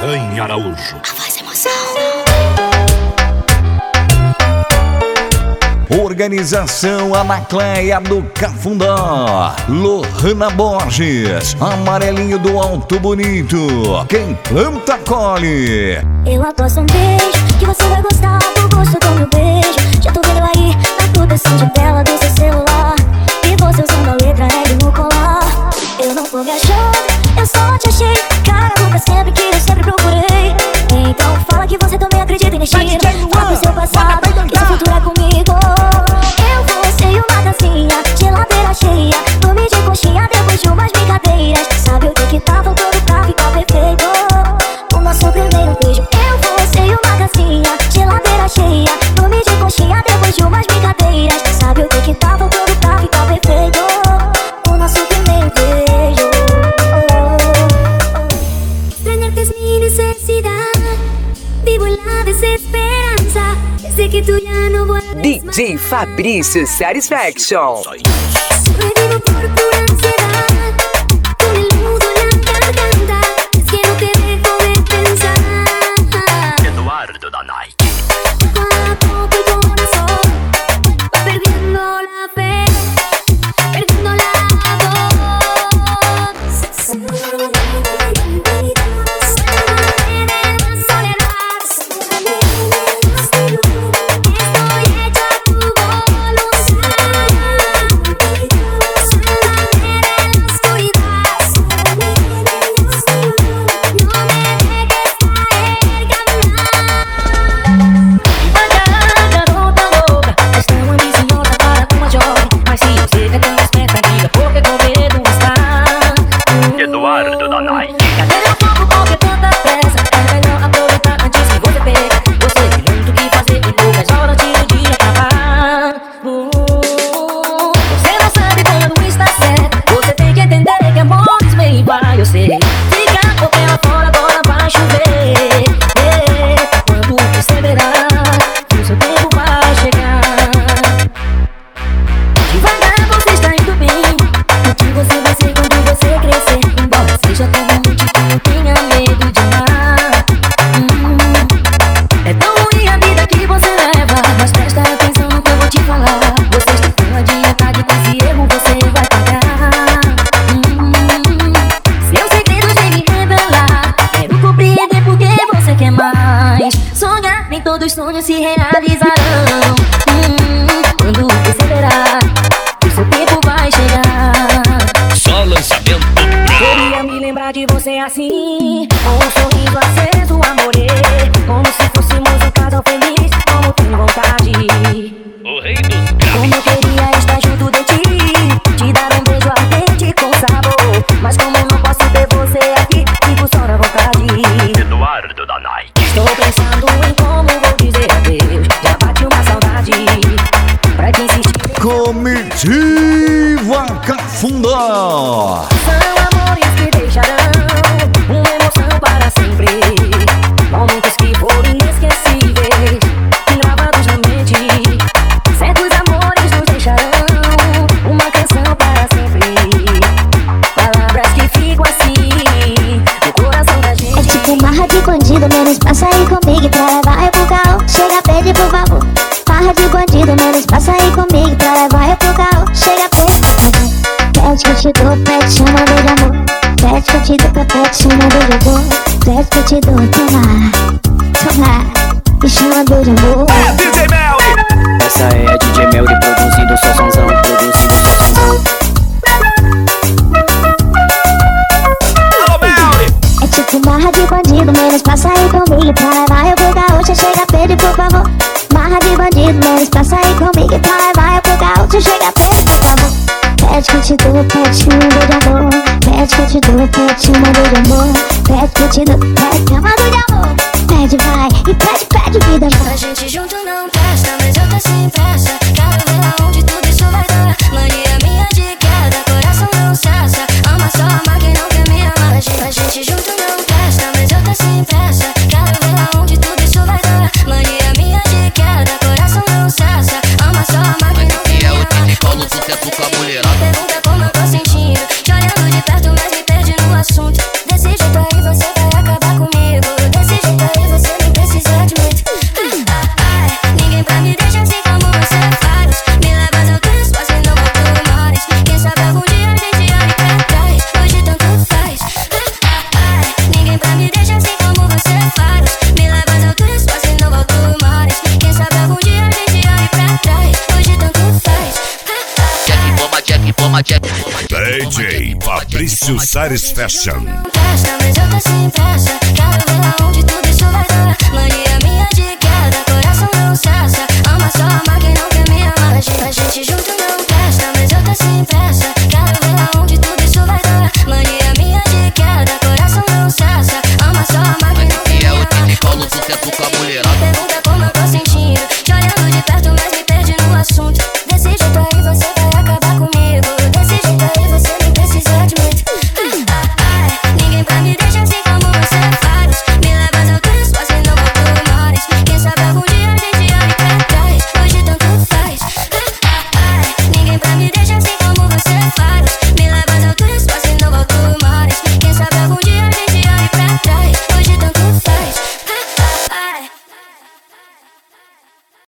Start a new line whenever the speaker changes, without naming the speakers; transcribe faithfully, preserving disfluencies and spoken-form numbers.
Lohan Araújo.
A voz emoção.
Organização Anacleia do Cafundó, Lohana Borges, Amarelinho do Alto Bonito, quem planta colhe.
Eu aposto um beijo que você vai gostar do gosto do meu beijo. Já tô vendo aí na proteção de tela do seu celular, e você usando a letra L no colar. Eu não tô viajando, eu só te achei cara louca sempre que eu sempre procurei. Então fala que você também acredita em destino. Fala pro seu passado e seu futuro é comigo. Eu vou ser uma dancinha, geladeira cheia, dormir de coxinha depois de umas brincadeiras. Sabe o que que tá faltando pra ficar perfeito? O nosso primeiro beijo. Eu vou ser uma dancinha, geladeira cheia, dormir de coxinha depois de umas brincadeiras. Sabe o que que tá faltando pra ficar perfeito? O nosso primeiro beijo. Extrañarte es mi necesidad, vivo la desesperanza, desde que tú ya no vuelves
D J Fabrício Satisfaction.
Sobrevivo por pura ansiedad, con el nudo en la garganta, es que no te dejo de pensar.
Eduardo da Nike.
Poco a poco el corazón va perdiendo la fe, perdiendo la voz. Sálvame de la soledad, sálvame del destino, estoy hecha a tu voluntad. Sálvame de la oscuridad, sálvame del destino, no me dejes caer, caminar.
Garota louca, és tão ambiciosa para uma jovem, mas se eu sei que é tão esperta, diga por que com medo está.
Eduardo da Nike.
Cadê meu foco, por que tanta pressa? É melhor aproveitar antes que você pega. Você tem muito o que fazer em poucas horas de o dia acabar. Uh, Você não sabe quando está certo, você tem que entender que amores vem e vai. Eu sei, fica com ela fora, agora vai chover. É, quando você verá que o seu tempo vai chegar. Devagar você está indo bem, o que você vai ser quando você crescer. Embora seja tão romântico, eu tenha medo de amar. Hum, É tão ruim a vida que você leva, mas presta atenção no que eu vou te falar. Você está tão adiantado que esse erro você vai pagar. Hum, Seus segredos vem me revelar, quero compreender porque você quer mais. Sonhar, nem todos os sonhos se realizarão. Hum, Quando você verá que o seu tempo vai chegar.
Só lançamento.
Queria me lembrar de você assim, com um sorriso aceso, amorê, como se fôssemos um casal feliz, como tenho vontade.
O rei dos
Como eu queria estar junto de ti, te dar um beijo ardente com sabor, mas como não posso ter você aqui, fico só na vontade.
Eduardo da Nike.
Estou pensando em como vou dizer adeus, já bate uma saudade, pra que insistir.
Comitiva Cafundó.
São amores que deixarão uma emoção para sempre, momentos que foram inesquecíveis, gravados na mente. Certos amores nos deixarão uma canção para sempre, palavras que ficam assim no coração da gente.
É tipo marra de bandido, menos passa aí comigo pra levar eu pro carro. Chega, pede por favor. Marra de bandido, menos passa aí comigo pra levar eu pro carro. Chega, pede por favor. Pede que eu te dou, pede chamando de amor. Pede que eu te dou, pede chamando de amor. Pede que eu te dou, toma, toma, me chamando de amor.
É D J Melly.
Essa é a D J Melly produzindo só sonzão, produzindo só sonzão.
Alô, Melly.
É tipo marra de bandido, menos passa aí comigo pra levar eu pro gaúcho. Chega, pede por favor. Marra de bandido, menos passa aí comigo pra levar eu pro gaúcho. Chega, pede por favor. Pede que eu te dou, pede chamando de amor. Pede que eu te dou, pede chamando de amor. Pede que eu te dou, pede chamando de amor. Pede, vai, e pede, pede vida, vai.
A gente junto não presta, mas eu tô sem pressa. Quero ver aonde tudo isso vai dar. Mania minha de queda, coração não cessa. Ama só amar quem não quer me amar. A gente, a gente junto não presta, mas eu tô sem pressa. Quero ver aonde tudo isso vai dar. Mania minha de queda, coração não cessa. Ama só amar quem não quer me amar. Pergunta como eu tô sentindo, te olhando de perto, mas me perde no assunto. Desse jeito aí você vai acabar comigo. perfeita e você nem precisa de muito. Ah, ah, ah, ninguém pra me deixar assim como você faz. Me leva às alturas, fazendo alto mares. Quem sabe algum dia a gente olhe pra trás. Hoje tanto faz. Ah, ah, ah, ninguém pra me deixar assim como você faz. Me leva às alturas, fazendo alto mares. Quem sabe algum dia a gente olhe pra trás. Hoje tanto faz.
Check, bomba, check, bomba, check.
D J Fabrício Sares Fashion.
Presta, mas